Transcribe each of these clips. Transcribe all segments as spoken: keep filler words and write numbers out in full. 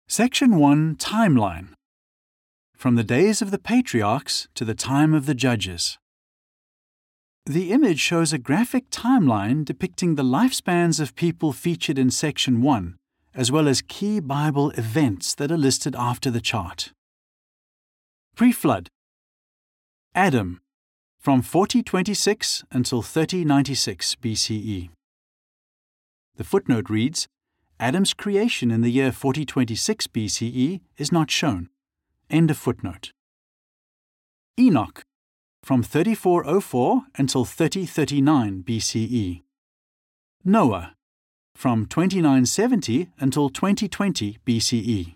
Section one Timeline. From the days of the patriarchs to the time of the judges. The image shows a graphic timeline depicting the lifespans of people featured in Section one, as well as key Bible events that are listed after the chart. Pre-flood. Adam, from forty twenty-six until thirty ninety-six B C E. The footnote reads, Adam's creation in the year forty twenty-six B C E is not shown. End of footnote. Enoch, from thirty-four oh four until thirty thirty-nine B C E. Noah, from twenty-nine seventy until twenty twenty B C E.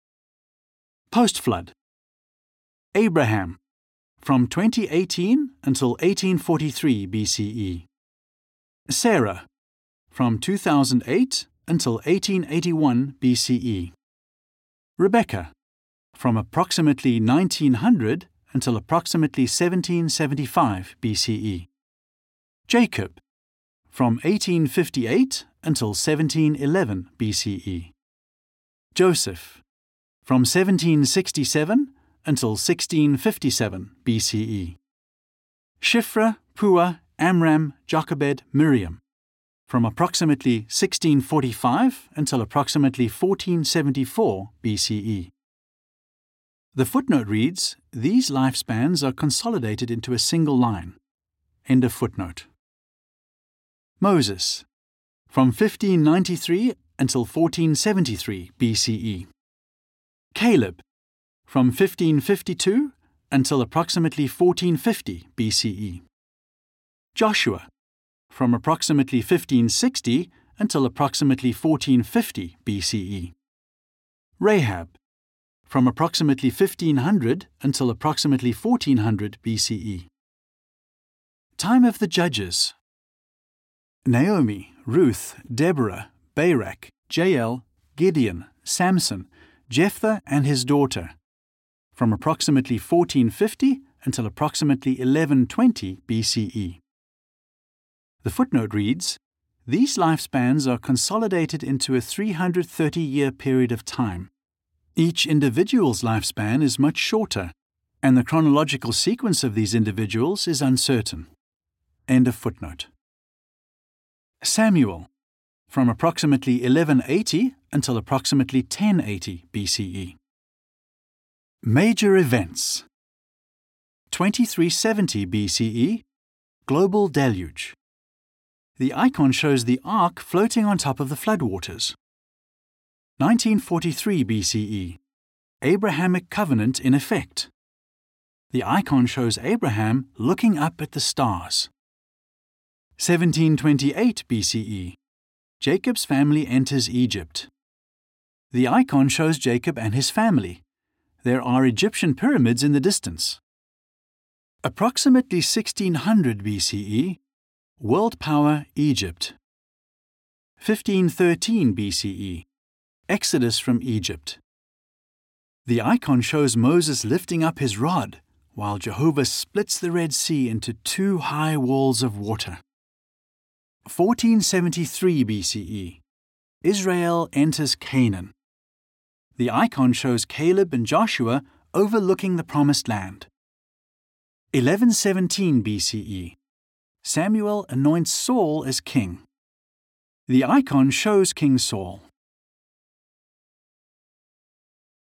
Post-flood. Abraham, from twenty eighteen until eighteen forty-three B C E. Sarah, from two thousand eight until eighteen eighty-one B C E. Rebecca, from approximately nineteen hundred until approximately seventeen seventy-five B C E. Jacob, from eighteen fifty-eight until seventeen eleven B C E. Joseph, from seventeen sixty-seven until sixteen fifty-seven B C E. Shiphrah, Puah, Amram, Jochebed, Miriam, from approximately sixteen forty-five until approximately fourteen seventy-four B C E. The footnote reads, these lifespans are consolidated into a single line. End of footnote. Moses, from fifteen ninety-three until fourteen seventy-three B C E. Caleb, from fifteen fifty-two until approximately fourteen fifty B C E. Joshua, from approximately fifteen sixty until approximately fourteen fifty B C E. Rahab, from approximately fifteen hundred until approximately fourteen hundred B C E. Time of the Judges. Naomi, Ruth, Deborah, Barak, Jael, Gideon, Samson, Jephthah and his daughter, from approximately fourteen fifty until approximately eleven twenty B C E. The footnote reads, these lifespans are consolidated into a three hundred thirty year period of time. Each individual's lifespan is much shorter, and the chronological sequence of these individuals is uncertain. End of footnote. Samuel, from approximately eleven eighty until approximately ten eighty B C E. Major events. twenty-three seventy B C E, Global Deluge. The icon shows the ark floating on top of the floodwaters. nineteen forty-three B C E, Abrahamic covenant in effect. The icon shows Abraham looking up at the stars. seventeen twenty-eight B C E, Jacob's family enters Egypt. The icon shows Jacob and his family. There are Egyptian pyramids in the distance. Approximately sixteen hundred B C E, World Power Egypt. fifteen thirteen B C E, Exodus from Egypt. The icon shows Moses lifting up his rod while Jehovah splits the Red Sea into two high walls of water. fourteen seventy-three B C E, Israel enters Canaan. The icon shows Caleb and Joshua overlooking the Promised Land. eleven seventeen B C E, Samuel anoints Saul as king. The icon shows King Saul.